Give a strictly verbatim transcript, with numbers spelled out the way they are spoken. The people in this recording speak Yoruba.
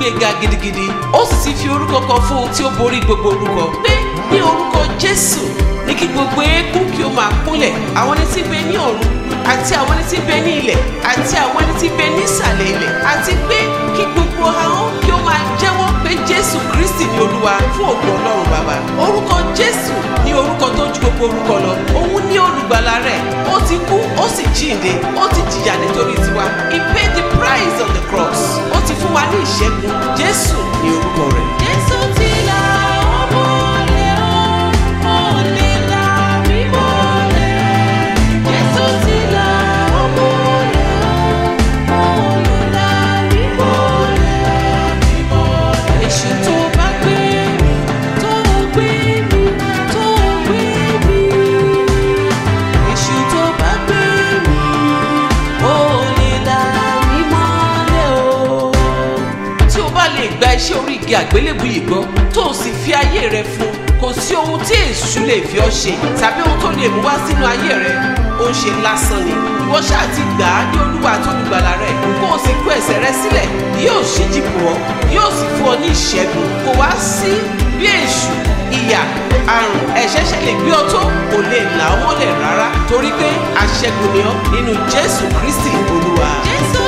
gbéga gidigidi ó sì ti fi orúkọ kan fún un tí ó borí gbogbo orúkọ pé ní orúkọ Jésù ní kí gbogbo eékún kí ó máa kúnlẹ̀ àwọn ẹni tí ń bẹ ní ọ̀run àti àwọn ẹni tí ń bẹ ní ilẹ̀ àti àwọn ẹni tí ń bẹ ní ìsàlẹ̀ ilẹ̀ àti pé kí gbogbo ahọ́n kí ó máa jẹ́wọ́ pé Jésù Kristi ni Olúwa fún ògo Ọlọ́run Bàbá. Orúkọ Jésù ní orúkọ tó ju gbogbo orúkọ lọ òun ní olùgbàlà rẹ̀ ó ti kú ó sì jíǹde ó ti jìyà nítorí tiwa. He paid the price on the cross. Ó ti fún wa ní ìṣẹ́gun. Jésù ní orúkọ rẹ̀. Jésù ti là ọmọ lé ó lè là mí mọ́lẹ̀. Jésù ti là ọmọ lé ó lè là mí mọ́lẹ̀. Èṣù tó bá gbé mi tó gbé mi tó gbé mi. Èṣù tó bá gbé mi ó lè là mí mọ́lẹ̀ o. Tí o bá lè gba iṣẹ́ orí igi àgbélébù yìí gbọ́ tó o sì fi ayé rẹ fún kò sí ohun tí èṣù lè fi ọ́ ṣe tàbí ohun tó lè mú wá sínú ayé rẹ ó ń ṣe lásán ni. Ìwọ ṣáà ti gbà á ní Olúwa àti olùgbàlà rẹ kó o sì kó ẹ̀ṣẹ̀ rẹ sílẹ̀ yóò ṣíji bò ọ́ yóò sì fún ọ ní ìṣẹ́gun. Kò wá sí bí èṣù ìyà àrùn ẹ̀ṣẹ̀ ṣe lè gbé ọ tó kò lè là ọ́ mọ́lẹ̀ rárá torí pé aṣẹ́gun ni ọ́ nínú Jésù Kristi Olúwa. Jésù